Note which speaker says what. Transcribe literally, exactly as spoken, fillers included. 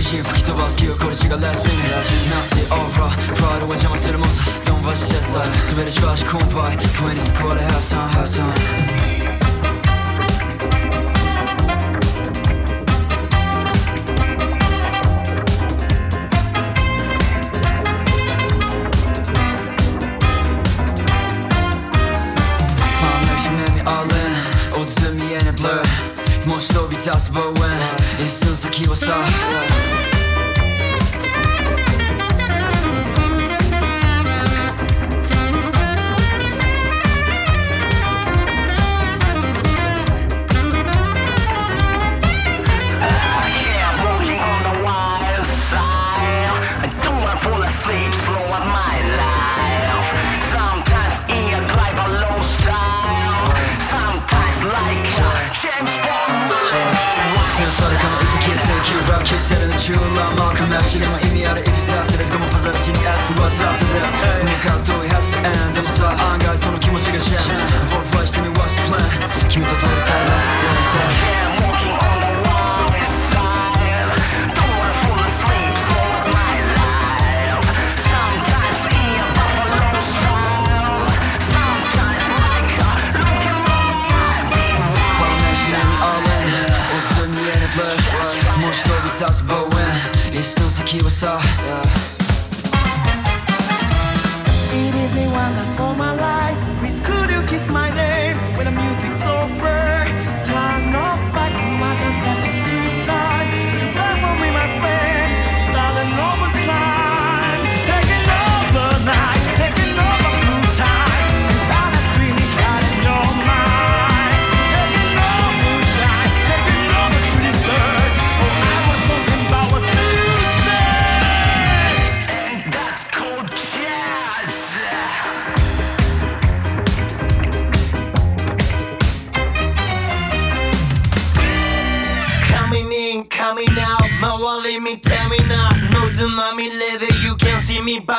Speaker 1: 心吹き飛ばす記憶これ違うレスピン Nasty over プライドは邪魔するもんさ Don't watch that side 滑りしばしコンパイ不意に救われ Half time, half time blur もし飛び出すボーン一寸先はさ聞いてるの中ラマークなしでも意味ある If it's after this ごもファザラシに ask what's after that 向かう遠い has to end でもさ案外その気持ちがシェン For fly してみ what's the plan 君と撮りたい last day Walking on the wild side Don't wanna fall asleep slow up my life Sometimes in a buffalo style Sometimes like a look at my life Formation made me all in 追いつ見えない blurもし飛び出すボーン一寸先はさ
Speaker 2: It is a wonderful my life Please could you kiss my name When the music's over Turn off back was a such a sweet time You back for me my friend Starting over time Taking over night Taking over blue time You got a screaming shot in your mind Taking over shine Taking over shooting star Coming out, 周り見てみなノイズまみれで You can see me by